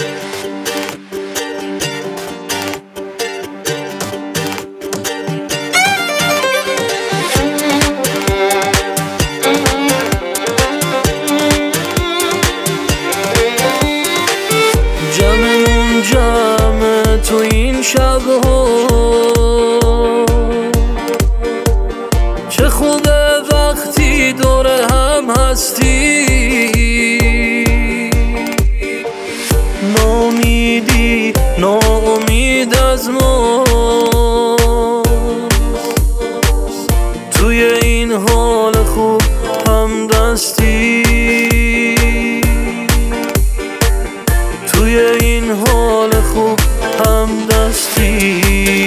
جمعمون جمع تو این شبها، چه خوبه وقتی دور هم هستی. ناامیدی ناامید از ما، توی این حال خوب هم دستی. توی این حال خوب هم دستی.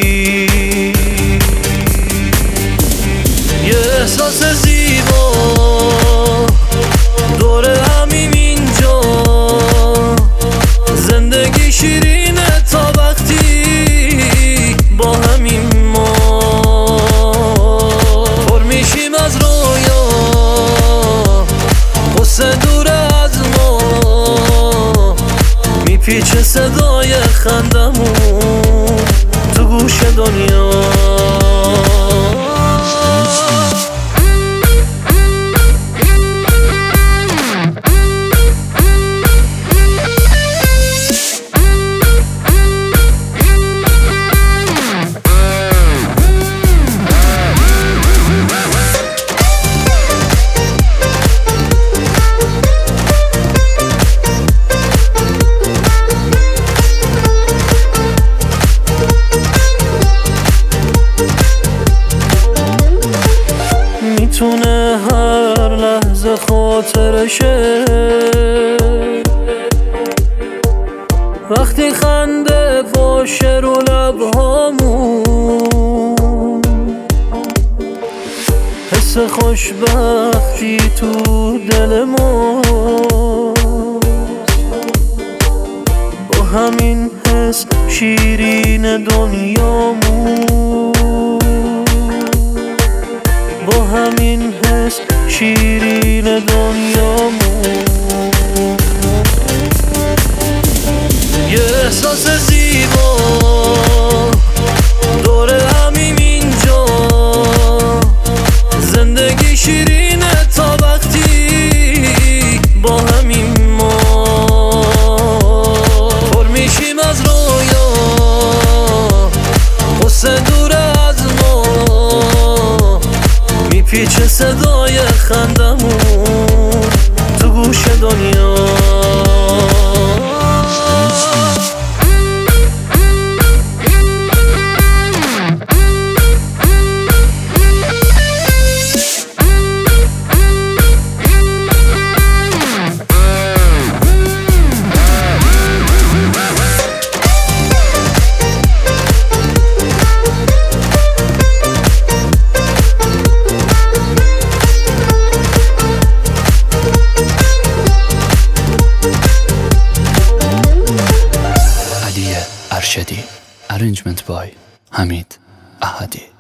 یه احساس زیبا دور همیم اینجا، زندگی شیرینه تا وقتی با همیم ما پر میشیم از رویا، غصه دور از ما، میپیچه صدای خندمون تو گوش دنیا. میتونه هر لحظه خاطرشه، وقتی خنده باشه رو لبهامون، حس خوشبختی تو دل ماست، با همین حس شیرین دنیامون، با همین حس شیرین دنیامون. یه احساس زیبا دور همیم اینجا، زندگی شیرینه تا وقتی با همین ما پر میشیم از رویا، غصه دور از ما، میپیچه صدای خندمون تو گوش دنیا. Arrangement by Hamid Ahadi.